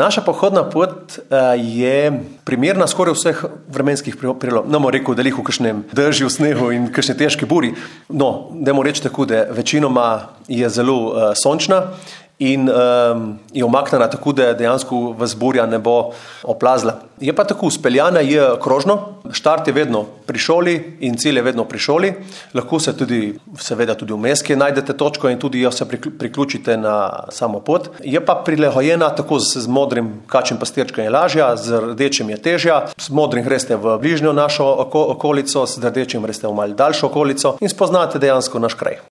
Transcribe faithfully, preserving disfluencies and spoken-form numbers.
Naša pohodna pot je primerna skoraj vseh vremenskih prilogov. Ne bomo rekel, da jih v kakšnem dežju, snehu in kakšni težki buri. No, dajmo reči tako, da večinoma je zelo uh, sončna in um, je omaknjena tako, da dejansko vas burja ne bo oplazila. Je pa tako, speljana je krožno, štart je vedno pri šoli in cilj je vedno pri šoli. Lahko se tudi, seveda tudi vmes, kje najdete točko in tudi jo se priključite na samo pot. Je pa prilagojena tako z modrim kačjim pastirčkom je lažja, z rdečim je težja, z modrim greste v bližnjo našo okolico, z rdečim greste v malo daljšo okolico in spoznate dejansko naš kraj.